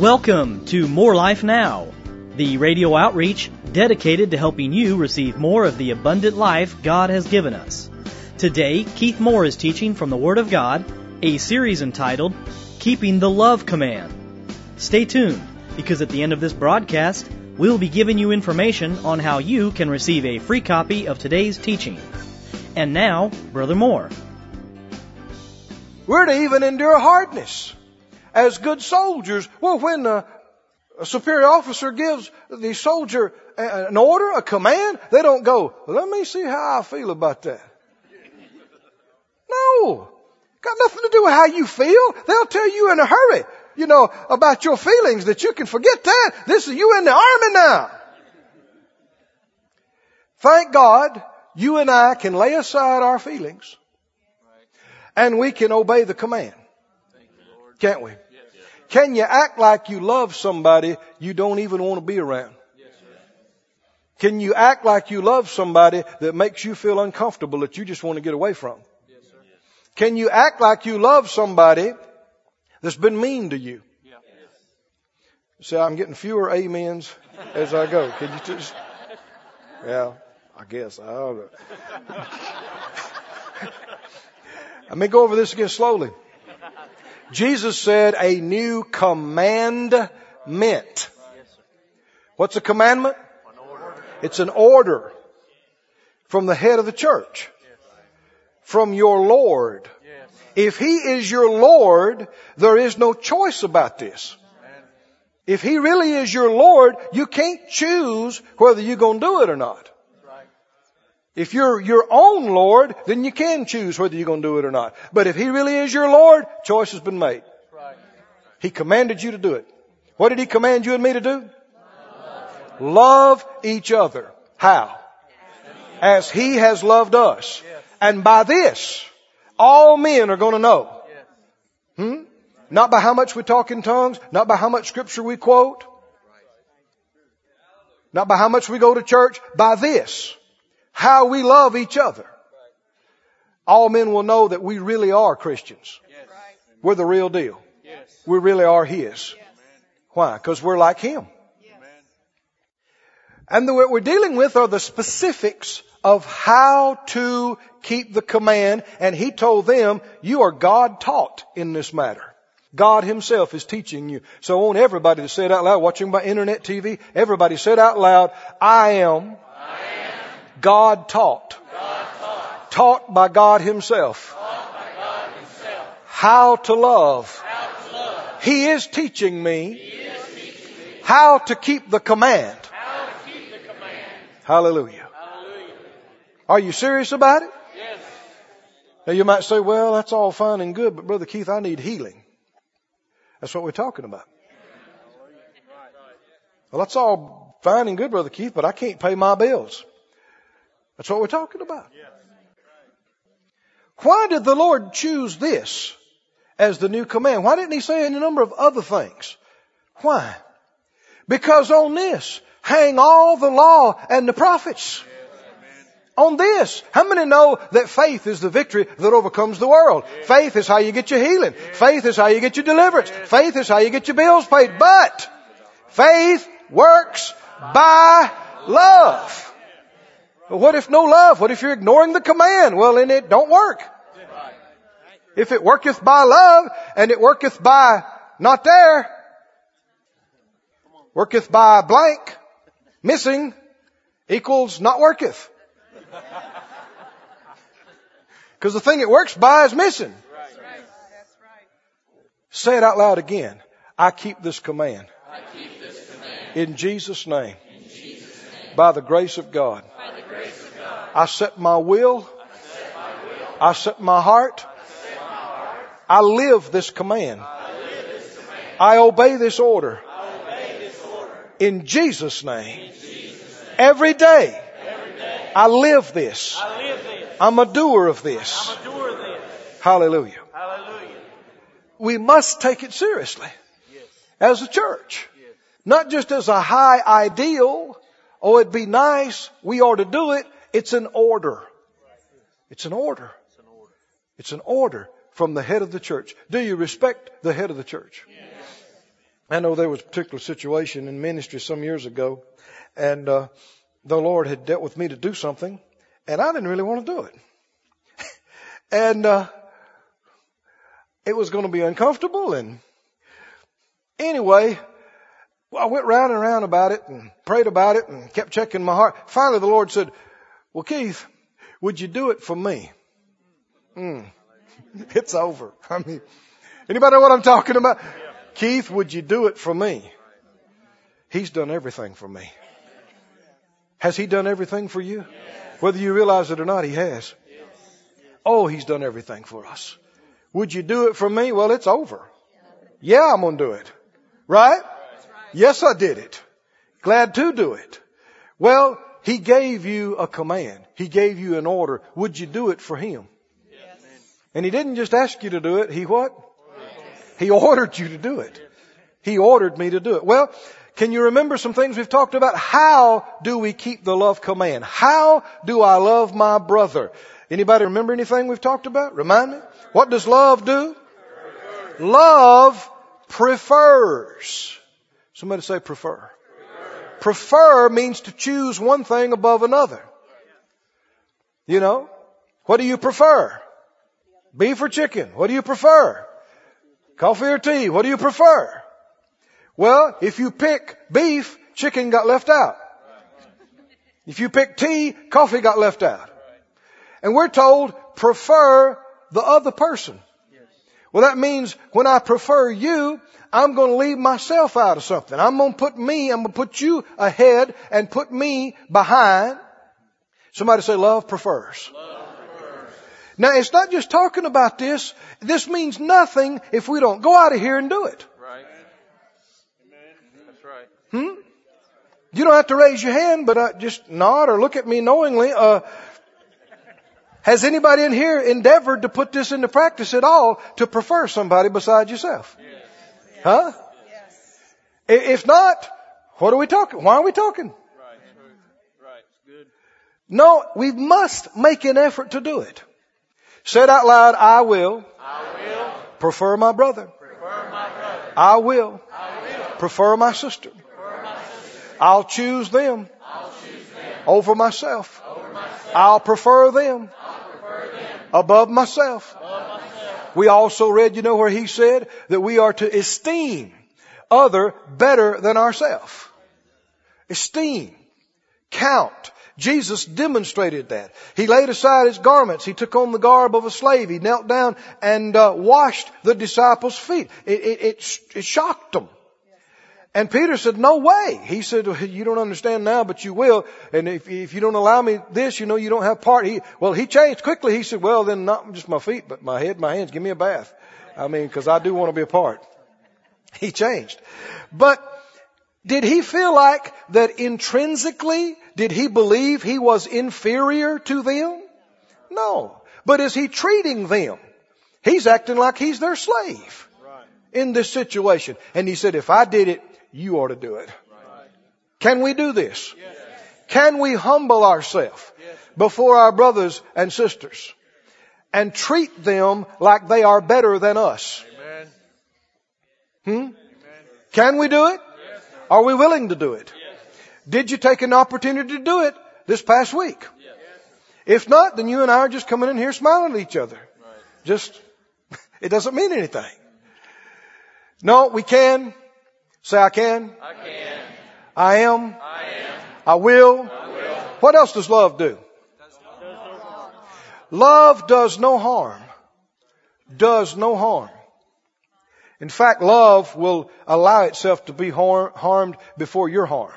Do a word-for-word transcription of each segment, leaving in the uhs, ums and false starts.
Welcome to More Life Now, the radio outreach dedicated to helping you receive more of the abundant life God has given us. Today, Keith Moore is teaching from the Word of God, a series entitled Keeping the Love Command. Stay tuned, because at the end of this broadcast, we'll be giving you information on how you can receive a free copy of today's teaching. And now, Brother Moore. We're to even endure hardness as good soldiers. Well, when a, a superior officer gives the soldier a, an order, a command, they don't go, let me see how I feel about that. No. Got nothing to do with how you feel. They'll tell you in a hurry, you know, about your feelings, that you can forget that. This is you in the army now. Thank God you and I can lay aside our feelings and we can obey the command. Can't we? Can you act like you love somebody you don't even want to be around? Can you act like you love somebody that makes you feel uncomfortable, that you just want to get away from? Can you act like you love somebody that's been mean to you? See, I'm getting fewer amens as I go. Can you just... Yeah, I guess. I don't know. Let me go over this again slowly. Jesus said a new commandment. What's a commandment? It's an order from the head of the church, from your Lord. If He is your Lord, there is no choice about this. If He really is your Lord, you can't choose whether you're going to do it or not. If you're your own Lord, then you can choose whether you're going to do it or not. But if He really is your Lord, choice has been made. He commanded you to do it. What did He command you and me to do? Love, Love each other. How? As He has loved us. And by this, all men are going to know. Hmm? Not by how much we talk in tongues, not by how much scripture we quote, not by how much we go to church, by this. How we love each other. All men will know that we really are Christians. We're the real deal. We really are His. Why? Because we're like Him. And the, what we're dealing with are the specifics of how to keep the command. And He told them, you are God taught in this matter. God Himself is teaching you. So I want everybody to say it out loud, watching by internet T V. Everybody say it out loud. I am God taught. God taught. Taught by God Himself. Taught by God Himself. How to love. How to love. He is teaching me, he is teaching me how to keep the command. How to keep the command. Hallelujah. Hallelujah. Are you serious about it? Yes. Now you might say, well, that's all fine and good, but Brother Keith, I need healing. That's what we're talking about. Well, that's all fine and good, Brother Keith, but I can't pay my bills. That's what we're talking about. Why did the Lord choose this as the new command? Why didn't He say any number of other things? Why? Because on this hang all the law and the prophets. On this. How many know that faith is the victory that overcomes the world? Faith is how you get your healing. Faith is how you get your deliverance. Faith is how you get your bills paid. But faith works by love. But what if no love? What if you're ignoring the command? Well, then it don't work. If it worketh by love and it worketh by not there, worketh by blank, missing, equals not worketh. Because the thing it works by is missing. Say it out loud again. I keep this command. I keep this command. In Jesus' name. In Jesus' name. By the grace of God. By the grace of God. I set my will. I set my, will. I set my heart. I, set my heart. I live this command. I, live this command. I obey this order. I obey this order. In Jesus' name. In Jesus' name. Every day. Every day. I live this. I live this. I'm a doer of this. I'm a doer of this. Hallelujah. Hallelujah. We must take it seriously. Yes. As a church. Yes. Not just as a high ideal. Oh, it'd be nice. We ought to do it. It's an order. It's an order. It's an order from the head of the church. Do you respect the head of the church? Yes. I know there was a particular situation in ministry some years ago, and uh, the Lord had dealt with me to do something, and I didn't really want to do it. and uh, it was going to be uncomfortable, and anyway, I went round and round about it and prayed about it and kept checking my heart. Finally, the Lord said, well, Keith, would you do it for me? Mm. It's over. I mean, anybody know what I'm talking about? Yeah. Keith, would you do it for me? He's done everything for me. Has He done everything for you? Yes. Whether you realize it or not, He has. Yes. Oh, He's done everything for us. Would you do it for me? Well, it's over. Yeah, I'm going to do it. Right? Yes, I did it. Glad to do it. Well, He gave you a command. He gave you an order. Would you do it for Him? Yes. And He didn't just ask you to do it. He what? He ordered you to do it. He ordered me to do it. Well, can you remember some things we've talked about? How do we keep the love command? How do I love my brother? Anybody remember anything we've talked about? Remind me. What does love do? Love prefers. Somebody say prefer. Prefer. Prefer means to choose one thing above another. You know, what do you prefer? Beef or chicken? What do you prefer? Coffee or tea? What do you prefer? Well, if you pick beef, chicken got left out. If you pick tea, coffee got left out. And we're told prefer the other person. Well, that means when I prefer you, I'm going to leave myself out of something. I'm going to put me, I'm going to put you ahead and put me behind. Somebody say love prefers. Love prefers. Now, it's not just talking about this. This means nothing if we don't go out of here and do it. Right. Amen. That's right. Hmm? You don't have to raise your hand, but uh, just nod or look at me knowingly. Uh, Has anybody in here endeavored to put this into practice at all to prefer somebody besides yourself? Yes. Huh? Yes. If not, what are we talking? Why are we talking? Right. Right. Good. No, we must make an effort to do it. Say it out loud. I will. I will. Prefer my brother. Prefer my brother. I will. I will. Prefer my sister. Prefer my sister. I'll choose them. I'll choose them. Over myself. Over myself. I'll prefer them. Above myself. Above myself. We also read, you know, where He said that we are to esteem other better than ourselves. Esteem. Count. Jesus demonstrated that. He laid aside His garments. He took on the garb of a slave. He knelt down and uh, washed the disciples' feet. It, it, it, it shocked them. And Peter said, no way. He said, you don't understand now, but you will. And if, if you don't allow me this, you know, you don't have part. He, well, he changed quickly. He said, well, then not just my feet, but my head, my hands. Give me a bath. I mean, because I do want to be a part. He changed. But did he feel like that intrinsically, did he believe he was inferior to them? No. But is he treating them? He's acting like he's their slave in this situation. And he said, if I did it, you ought to do it. Right. Can we do this? Yes. Can we humble ourselves yes. before our brothers and sisters and treat them like they are better than us? Amen. Hmm? Amen. Can we do it? Yes. Are we willing to do it? Yes. Did you take an opportunity to do it this past week? Yes. If not, then you and I are just coming in here smiling at each other. Right. Just, it doesn't mean anything. No, we can. Say, I can. I can. I am. I am. I will. I will. What else does love do? Does no harm. Love does no harm. Does no harm. In fact, love will allow itself to be har- harmed before you're harmed.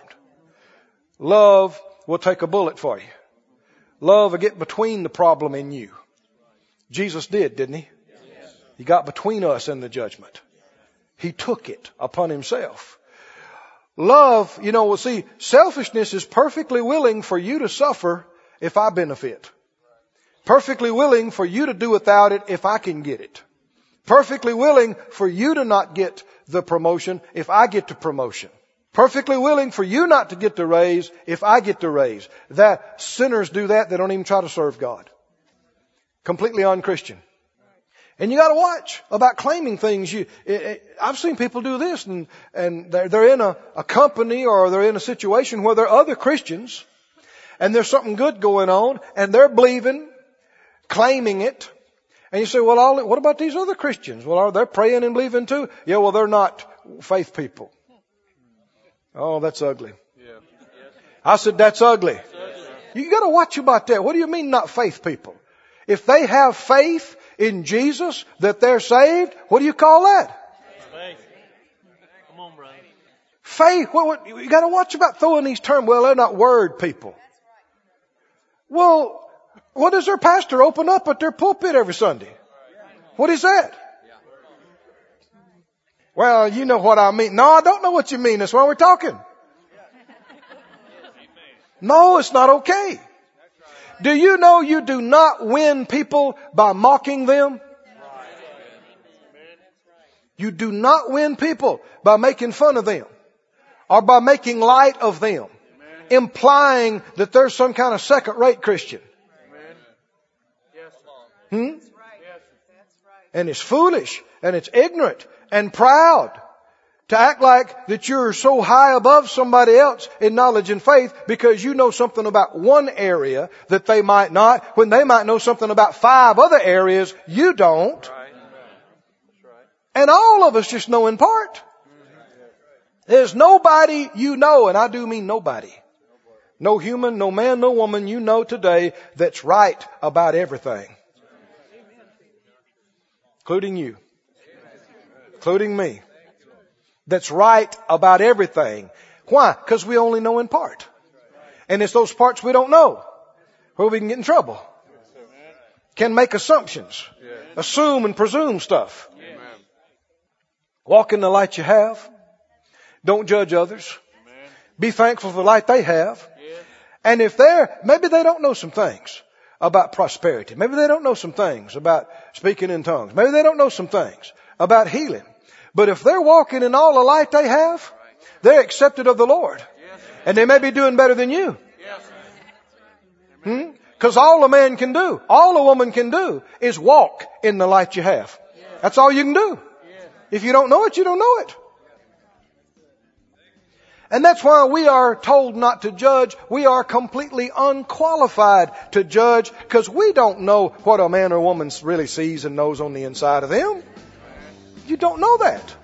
Love will take a bullet for you. Love will get between the problem and you. Jesus did, didn't He? Yes. He got between us and the judgment. He took it upon Himself. Love, you know, see, selfishness is perfectly willing for you to suffer if I benefit. Perfectly willing for you to do without it if I can get it. Perfectly willing for you to not get the promotion if I get the promotion. Perfectly willing for you not to get the raise if I get the raise. That sinners do that, they don't even try to serve God. Completely unchristian. And you got to watch about claiming things. You, it, it, I've seen people do this, and and they're, they're in a, a company or they're in a situation where there are other Christians, and there's something good going on, and they're believing, claiming it. And you say, well, all, what about these other Christians? Well, are they praying and believing too? Yeah, well, they're not faith people. Oh, that's ugly. I said, that's ugly. You got to watch about that. What do you mean not faith people? If they have faith in Jesus that they're saved, what do you call that? Faith. Come on, brother. Faith. What, what, you got to watch about throwing these terms. Well, they're not word people. Well, what does their pastor open up at their pulpit every Sunday? What is that? Well, you know what I mean. No, I don't know what you mean. That's why we're talking. No, it's not okay. Do you know you do not win people by mocking them? You do not win people by making fun of them or by making light of them, implying that they're some kind of second-rate Christian. Hmm? And it's foolish and it's ignorant and proud to act like that you're so high above somebody else in knowledge and faith because you know something about one area that they might not, when they might know something about five other areas you don't. And all of us just know in part. There's nobody you know, and I do mean nobody. No human, no man, no woman you know today that's right about everything. Including you. Including me. That's right about everything. Why? Because we only know in part. And it's those parts we don't know where we can get in trouble. Can make assumptions. Assume and presume stuff. Walk in the light you have. Don't judge others. Be thankful for the light they have. And if they're, maybe they don't know some things about prosperity. Maybe they don't know some things about speaking in tongues. Maybe they don't know some things about healing. But if they're walking in all the light they have, they're accepted of the Lord. And they may be doing better than you. Hmm? Because all a man can do, all a woman can do is walk in the light you have. That's all you can do. If you don't know it, you don't know it. And that's why we are told not to judge. We are completely unqualified to judge because we don't know what a man or woman really sees and knows on the inside of them. You don't know that.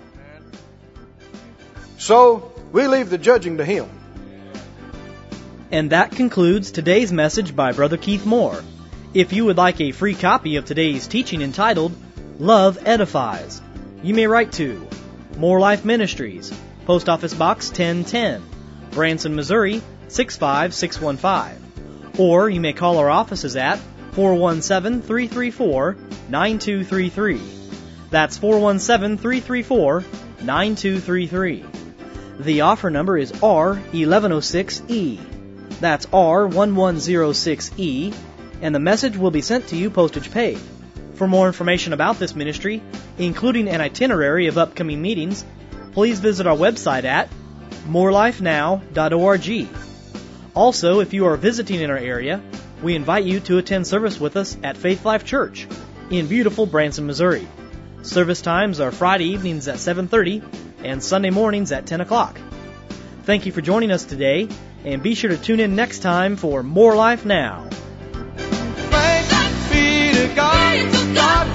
So we leave the judging to Him. And that concludes today's message by Brother Keith Moore. If you would like a free copy of today's teaching entitled, Love Edifies, you may write to More Life Ministries, Post Office Box ten ten, Branson, Missouri six five six one five. Or you may call our offices at four one seven, three three four, nine two three three. That's four one seven, three three four, nine two three three. The offer number is R eleven oh six E. That's R eleven oh six E, and the message will be sent to you postage paid. For more information about this ministry, including an itinerary of upcoming meetings, please visit our website at more life now dot org. Also, if you are visiting in our area, we invite you to attend service with us at Faith Life Church in beautiful Branson, Missouri. Service times are Friday evenings at seven thirty and Sunday mornings at ten o'clock. Thank you for joining us today, and be sure to tune in next time for More Life Now. Thanks be to God, God